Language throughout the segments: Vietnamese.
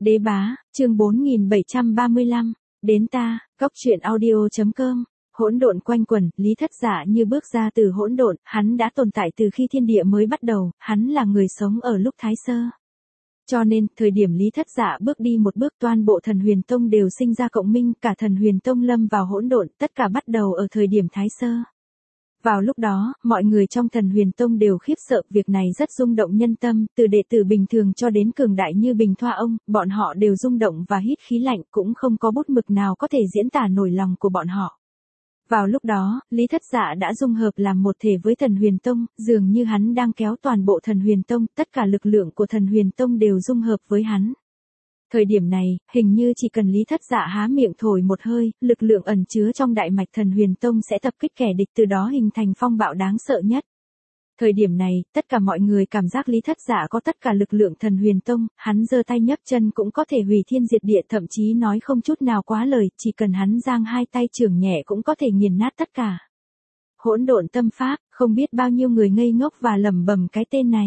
Đế bá, chương 4735, đến ta, cóc truyện audio.com. Hỗn độn quanh quẩn, Lý Thất Dạ như bước ra từ hỗn độn, hắn đã tồn tại từ khi thiên địa mới bắt đầu, hắn là người sống ở lúc Thái Sơ. Cho nên, thời điểm Lý Thất Dạ bước đi một bước toàn bộ Thần Huyền Tông đều sinh ra cộng minh, cả Thần Huyền Tông lâm vào hỗn độn, tất cả bắt đầu ở thời điểm Thái Sơ. Vào lúc đó, mọi người trong Thần Huyền Tông đều khiếp sợ, việc này rất rung động nhân tâm, từ đệ tử bình thường cho đến cường đại như Bình Thoa ông, bọn họ đều rung động và hít khí lạnh, cũng không có bút mực nào có thể diễn tả nổi lòng của bọn họ. Vào lúc đó, Lý Thất Dạ đã dung hợp làm một thể với Thần Huyền Tông, dường như hắn đang kéo toàn bộ Thần Huyền Tông, tất cả lực lượng của Thần Huyền Tông đều dung hợp với hắn. Thời điểm này, hình như chỉ cần Lý Thất Dạ há miệng thổi một hơi, lực lượng ẩn chứa trong đại mạch Thần Huyền Tông sẽ tập kích kẻ địch, từ đó hình thành phong bạo đáng sợ nhất. Thời điểm này, tất cả mọi người cảm giác Lý Thất Dạ có tất cả lực lượng Thần Huyền Tông, hắn giơ tay nhấc chân cũng có thể hủy thiên diệt địa, thậm chí nói không chút nào quá lời, chỉ cần hắn giang hai tay chưởng nhẹ cũng có thể nghiền nát tất cả. Hỗn độn tâm pháp, không biết bao nhiêu người ngây ngốc và lẩm bẩm cái tên này.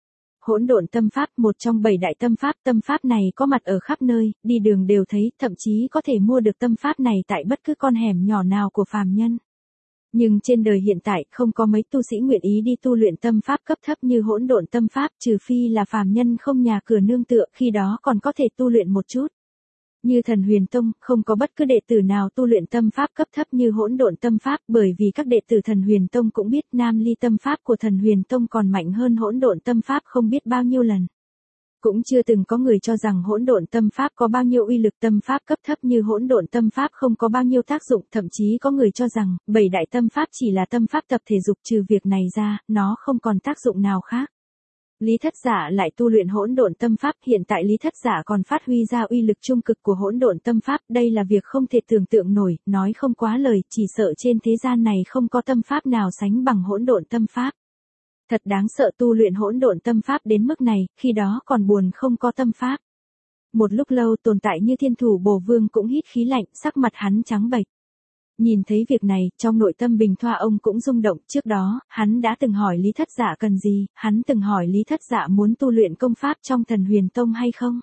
Hỗn độn tâm pháp, một trong 7 đại tâm pháp này có mặt ở khắp nơi, đi đường đều thấy, thậm chí có thể mua được tâm pháp này tại bất cứ con hẻm nhỏ nào của phàm nhân. Nhưng trên đời hiện tại, không có mấy tu sĩ nguyện ý đi tu luyện tâm pháp cấp thấp như hỗn độn tâm pháp, trừ phi là phàm nhân không nhà cửa nương tựa, khi đó còn có thể tu luyện một chút. Như Thần Huyền Tông, không có bất cứ đệ tử nào tu luyện tâm pháp cấp thấp như hỗn độn tâm pháp, bởi vì các đệ tử Thần Huyền Tông cũng biết Nam Ly tâm pháp của Thần Huyền Tông còn mạnh hơn hỗn độn tâm pháp không biết bao nhiêu lần. Cũng chưa từng có người cho rằng hỗn độn tâm pháp có bao nhiêu uy lực, tâm pháp cấp thấp như hỗn độn tâm pháp không có bao nhiêu tác dụng, thậm chí có người cho rằng 7 đại tâm pháp chỉ là tâm pháp tập thể dục, trừ việc này ra, nó không còn tác dụng nào khác. Lý Thất Dạ lại tu luyện hỗn độn tâm pháp, hiện tại Lý Thất Dạ còn phát huy ra uy lực trung cực của hỗn độn tâm pháp, đây là việc không thể tưởng tượng nổi, nói không quá lời, chỉ sợ trên thế gian này không có tâm pháp nào sánh bằng hỗn độn tâm pháp. Thật đáng sợ, tu luyện hỗn độn tâm pháp đến mức này, khi đó còn buồn không có tâm pháp. Một lúc lâu tồn tại như Thiên Thủ Bồ Vương cũng hít khí lạnh, sắc mặt hắn trắng bệch. Nhìn thấy việc này, trong nội tâm Bình Thoa ông cũng rung động, trước đó, hắn đã từng hỏi Lý Thất Dạ cần gì, hắn từng hỏi Lý Thất Dạ muốn tu luyện công pháp trong Thần Huyền Tông hay không.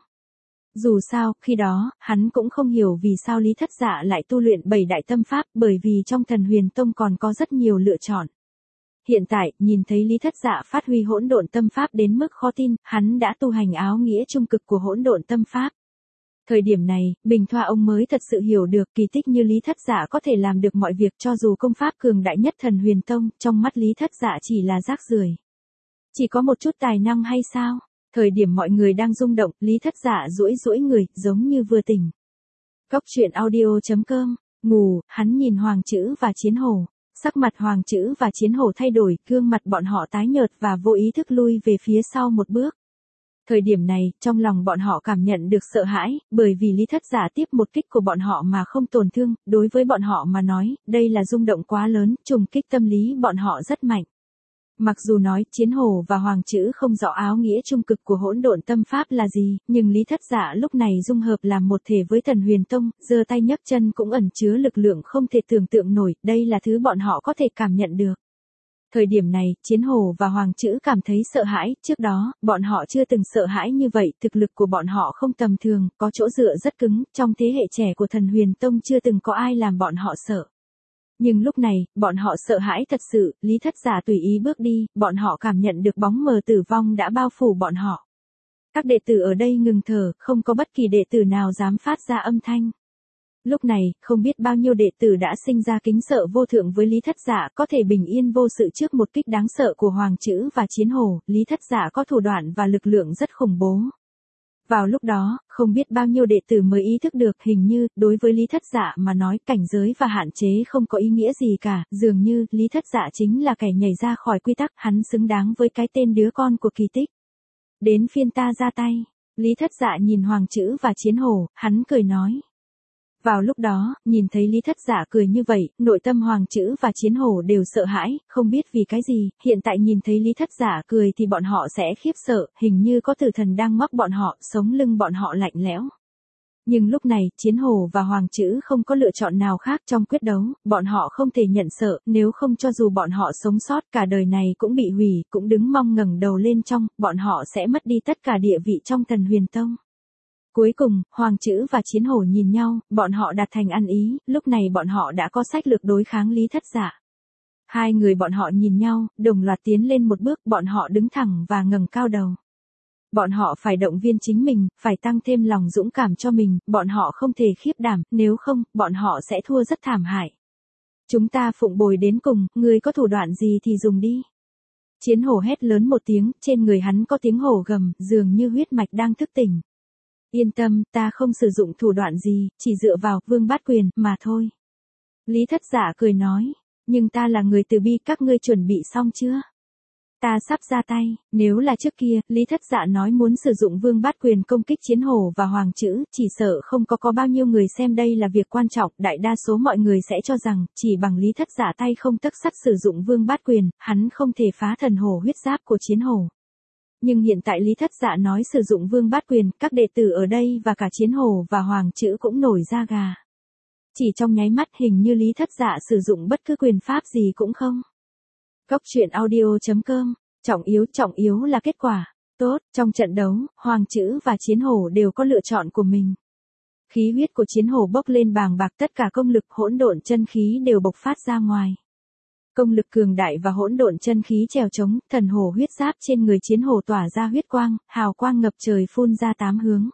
Dù sao, khi đó, hắn cũng không hiểu vì sao Lý Thất Dạ lại tu luyện 7 đại tâm pháp, bởi vì trong Thần Huyền Tông còn có rất nhiều lựa chọn. Hiện tại, nhìn thấy Lý Thất Dạ phát huy hỗn độn tâm pháp đến mức khó tin, hắn đã tu hành áo nghĩa trung cực của hỗn độn tâm pháp. Thời điểm này, Bình Thoa ông mới thật sự hiểu được kỳ tích như Lý Thất Dạ có thể làm được mọi việc, cho dù công pháp cường đại nhất Thần Huyền Tông, trong mắt Lý Thất Dạ chỉ là rác rưởi. Chỉ có một chút tài năng hay sao? Thời điểm mọi người đang rung động, Lý Thất Dạ duỗi người, giống như vừa tỉnh. Cóc truyện audio.com, ngủ, hắn nhìn Hoàng Chữ và Chiến Hổ. Sắc mặt Hoàng Chữ và Chiến Hổ thay đổi, gương mặt bọn họ tái nhợt và vô ý thức lui về phía sau một bước. Thời điểm này, trong lòng bọn họ cảm nhận được sợ hãi, bởi vì Lý Thất Dạ tiếp một kích của bọn họ mà không tổn thương, đối với bọn họ mà nói, đây là rung động quá lớn, trùng kích tâm lý bọn họ rất mạnh. Mặc dù nói Chiến Hổ và Hoàng Chữ không rõ áo nghĩa trung cực của hỗn độn tâm pháp là gì, nhưng Lý Thất Dạ lúc này dung hợp làm một thể với Thần Huyền Tông, giơ tay nhấc chân cũng ẩn chứa lực lượng không thể tưởng tượng nổi, đây là thứ bọn họ có thể cảm nhận được. Thời điểm này, Chiến Hổ và Hoàng Chữ cảm thấy sợ hãi, trước đó, bọn họ chưa từng sợ hãi như vậy, thực lực của bọn họ không tầm thường, có chỗ dựa rất cứng, trong thế hệ trẻ của Thần Huyền Tông chưa từng có ai làm bọn họ sợ. Nhưng lúc này, bọn họ sợ hãi thật sự, Lý Thất Dạ tùy ý bước đi, bọn họ cảm nhận được bóng mờ tử vong đã bao phủ bọn họ. Các đệ tử ở đây ngừng thở, không có bất kỳ đệ tử nào dám phát ra âm thanh. Lúc này, không biết bao nhiêu đệ tử đã sinh ra kính sợ vô thượng với Lý Thất Dạ, có thể bình yên vô sự trước một kích đáng sợ của Hoàng Chữ và Chiến Hổ, Lý Thất Dạ có thủ đoạn và lực lượng rất khủng bố. Vào lúc đó, không biết bao nhiêu đệ tử mới ý thức được, hình như, đối với Lý Thất Dạ mà nói, cảnh giới và hạn chế không có ý nghĩa gì cả, dường như, Lý Thất Dạ chính là kẻ nhảy ra khỏi quy tắc, hắn xứng đáng với cái tên đứa con của kỳ tích. Đến phiên ta ra tay, Lý Thất Dạ nhìn Hoàng Chữ và Chiến Hổ, hắn cười nói. Vào lúc đó, nhìn thấy Lý Thất Dạ cười như vậy, nội tâm Hoàng Chữ và Chiến Hổ đều sợ hãi, không biết vì cái gì, hiện tại nhìn thấy Lý Thất Dạ cười thì bọn họ sẽ khiếp sợ, hình như có tử thần đang móc bọn họ, sống lưng bọn họ lạnh lẽo. Nhưng lúc này, Chiến Hổ và Hoàng Chữ không có lựa chọn nào khác trong quyết đấu, bọn họ không thể nhận sợ, nếu không cho dù bọn họ sống sót cả đời này cũng bị hủy, cũng đứng mong ngẩng đầu lên trong, bọn họ sẽ mất đi tất cả địa vị trong Thần Huyền Tông. Cuối cùng, Hoàng Chữ và Chiến Hổ nhìn nhau, bọn họ đạt thành ăn ý, lúc này bọn họ đã có sách lược đối kháng Lý Thất Dạ. Hai người bọn họ nhìn nhau, đồng loạt tiến lên một bước, bọn họ đứng thẳng và ngẩng cao đầu. Bọn họ phải động viên chính mình, phải tăng thêm lòng dũng cảm cho mình, bọn họ không thể khiếp đảm, nếu không, bọn họ sẽ thua rất thảm hại. Chúng ta phụng bồi đến cùng, người có thủ đoạn gì thì dùng đi. Chiến Hổ hét lớn một tiếng, trên người hắn có tiếng hổ gầm, dường như huyết mạch đang thức tỉnh. Yên tâm, ta không sử dụng thủ đoạn gì, chỉ dựa vào vương bát quyền mà thôi. Lý Thất Dạ cười nói, nhưng ta là người từ bi, các ngươi chuẩn bị xong chưa? Ta sắp ra tay, nếu là trước kia, Lý Thất Dạ nói muốn sử dụng vương bát quyền công kích Chiến Hổ và Hoàng Chữ, chỉ sợ không có bao nhiêu người xem đây là việc quan trọng, đại đa số mọi người sẽ cho rằng, chỉ bằng Lý Thất Dạ tay không tấc sắt sử dụng vương bát quyền, hắn không thể phá thần hổ huyết giáp của Chiến Hổ. Nhưng hiện tại Lý Thất Dạ nói sử dụng vương bát quyền, các đệ tử ở đây và cả Chiến Hổ và Hoàng Chữ cũng nổi da gà. Chỉ trong nháy mắt hình như Lý Thất Dạ sử dụng bất cứ quyền pháp gì cũng không. Cốc truyện audio.com, trọng yếu là kết quả. Tốt, trong trận đấu, Hoàng Chữ và Chiến Hổ đều có lựa chọn của mình. Khí huyết của Chiến Hổ bốc lên bàng bạc, tất cả công lực hỗn độn chân khí đều bộc phát ra ngoài. Công lực cường đại và hỗn độn chân khí trèo chống, thần hổ huyết giáp trên người Chiến Hổ tỏa ra huyết quang, hào quang ngập trời phun ra tám hướng.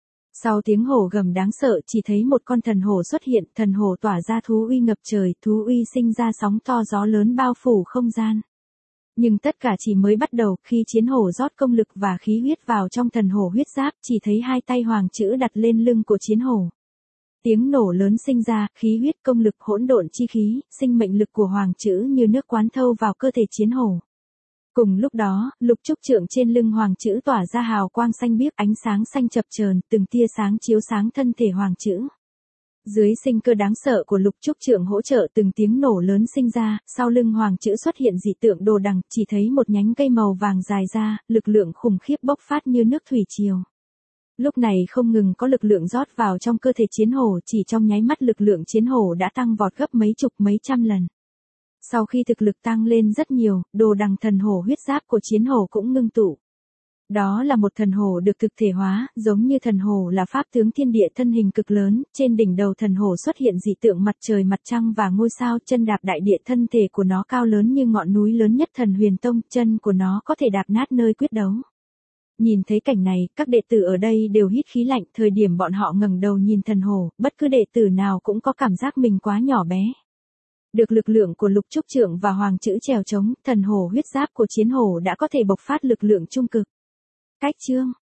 Sau tiếng hổ gầm đáng sợ chỉ thấy một con thần hổ xuất hiện, thần hổ tỏa ra thú uy ngập trời, thú uy sinh ra sóng to gió lớn bao phủ không gian. Nhưng tất cả chỉ mới bắt đầu, khi Chiến Hổ rót công lực và khí huyết vào trong thần hổ huyết giáp, chỉ thấy hai tay Hoàng Chữ đặt lên lưng của Chiến Hổ. Tiếng nổ lớn sinh ra, khí huyết công lực hỗn độn chi khí, sinh mệnh lực của Hoàng Chữ như nước quán thâu vào cơ thể Chiến Hổ. Cùng lúc đó, lục trúc trượng trên lưng Hoàng Chữ tỏa ra hào quang xanh biếc, ánh sáng xanh chập chờn, từng tia sáng chiếu sáng thân thể Hoàng Chữ. Dưới sinh cơ đáng sợ của lục trúc trượng hỗ trợ, từng tiếng nổ lớn sinh ra, sau lưng Hoàng Chữ xuất hiện dị tượng đồ đằng, chỉ thấy một nhánh cây màu vàng dài ra, lực lượng khủng khiếp bốc phát như nước thủy triều. Lúc này không ngừng có lực lượng rót vào trong cơ thể Chiến Hổ, chỉ trong nháy mắt lực lượng Chiến Hổ đã tăng vọt gấp mấy chục mấy trăm lần. Sau khi thực lực tăng lên rất nhiều, đồ đằng thần hổ huyết giáp của Chiến Hổ cũng ngưng tụ. Đó là một thần hổ được thực thể hóa, giống như thần hổ là pháp tướng thiên địa, thân hình cực lớn, trên đỉnh đầu thần hổ xuất hiện dị tượng mặt trời mặt trăng và ngôi sao, chân đạp đại địa, thân thể của nó cao lớn như ngọn núi lớn nhất Thần Huyền Tông, chân của nó có thể đạp nát nơi quyết đấu. Nhìn thấy cảnh này, các đệ tử ở đây đều hít khí lạnh, thời điểm bọn họ ngẩng đầu nhìn thần hổ, bất cứ đệ tử nào cũng có cảm giác mình quá nhỏ bé. Được lực lượng của lục trúc trượng và Hoàng Chữ trèo chống, thần hổ huyết giáp của Chiến Hổ đã có thể bộc phát lực lượng trung cực. Cách chương